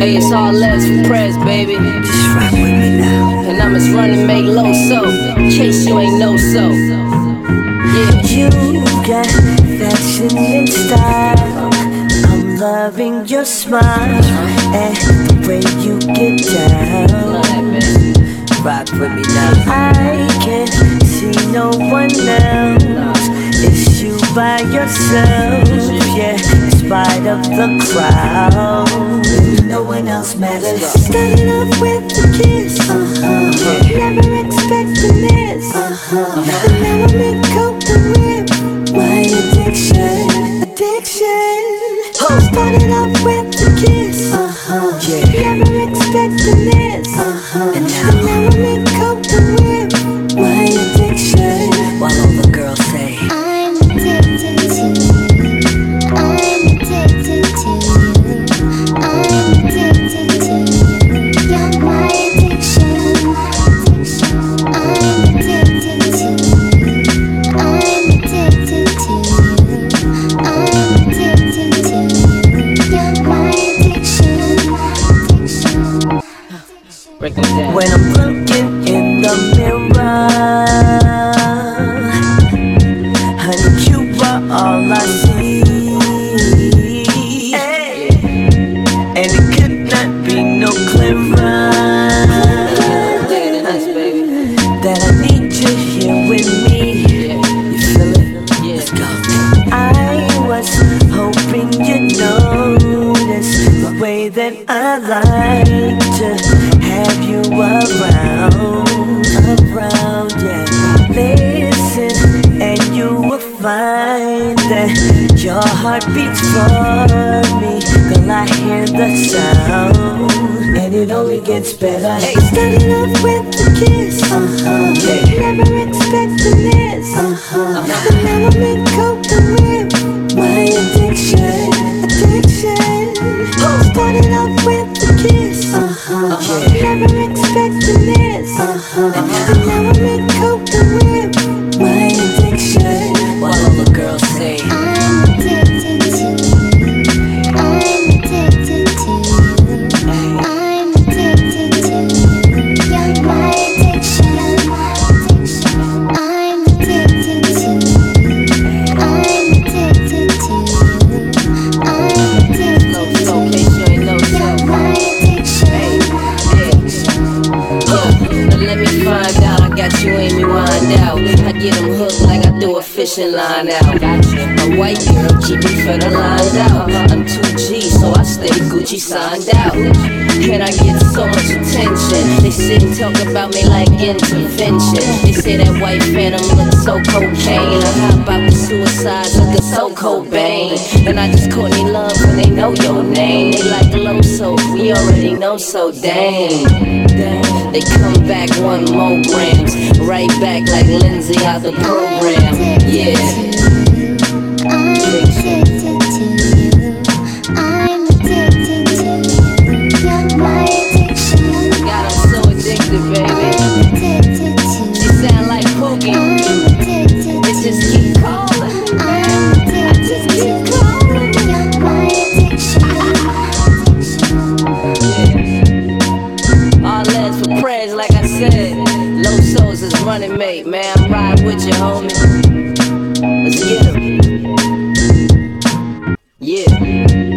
Hey, it's all less for press, baby. Just rock with me now. And I'm just running, make low so, in case you ain't know so. Yeah. You got fashion and style. I'm loving your smile and the way you get down. Rock with me now. I can't see no one else. It's you by yourself, yeah, in spite of the crowd. No one else matters. Starting off with a kiss, never expecting this. And now I'm in coke with my addiction. Started off with a kiss, never expecting this. And now I'm in coke with my addiction. While all the girls say, I'm addicted to you. I'm addicted to you. I'm addicted to you. You're my addiction. I'm addicted to you. I'm addicted to you. I'm addicted to you. You're my addiction. Break them down. When I'm looking in the mirror, honey, you are all I see. Hey. And it could not be no clearer that I need you here with me. You feel it? Let's go. I was hoping you'd notice the way that I like to have you around, yeah. Listen, and you will find that your heart beats for me. Girl, I hear the sound, and it only gets better. Hey, starting off with a kiss, never expecting this. And now I'm in coke with my addiction. Starting off with a kiss, never expecting this. And now I'm in coke with my addiction. While all the girls say, I'm addicted to you. I'm addicted to you. I'm addicted to you. You're my addiction. I'm addicted to you. I'm addicted to you. I'm addicted to you. You're my addiction. Now let me find out, I got you and me wind out. I get them hooked like I throw a fishing line out. A white girl keep me feather lined out. I'm 2G, so I stay Gucci signed out. And I get so much attention. They sit and talk about me like intervention. They say that white phantom look so cocaine. I hop out the suicides looking so Cobain. And I just caught me love when they know your name. They like low so we already know so dang. They come back 1 more grams, right back like Lindsay out the program. Yeah. I'm addicted to you. I'm addicted to you. You're my addiction. God, I'm so addicted, baby. I'm addicted to you. You sound like Pookie. I'm addicted It to just you. keep calling. I'm I just addicted to keep you. calling. You're my addiction. Yeah. All legs for prayers, like I said. Low souls is running mate, man. I'm riding with you, homie. Let's get 'em. Yeah.